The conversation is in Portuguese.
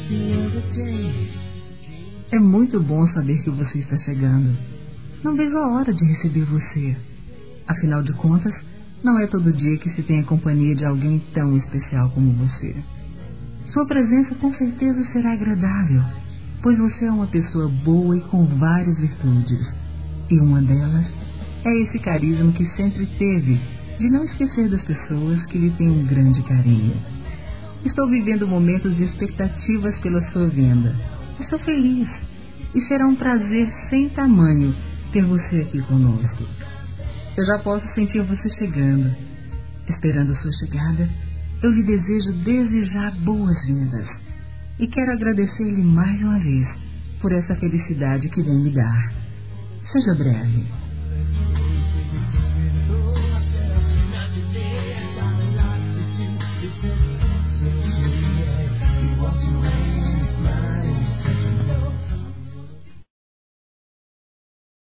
É muito bom saber que você está chegando. Não vejo a hora de receber você. Afinal de contas, não é todo dia que se tem a companhia de alguém tão especial como você. Sua presença com certeza será agradável, pois você é uma pessoa boa e com várias virtudes. E uma delas é esse carisma que sempre teve, de não esquecer das pessoas que lhe têm um grande carinho. Estou vivendo momentos de expectativas pela sua vinda. Estou feliz e será um prazer sem tamanho ter você aqui conosco. Eu já posso sentir você chegando. Esperando sua chegada, eu lhe desejo desde já boas-vindas e quero agradecer-lhe mais uma vez por essa felicidade que vem me dar. Seja breve.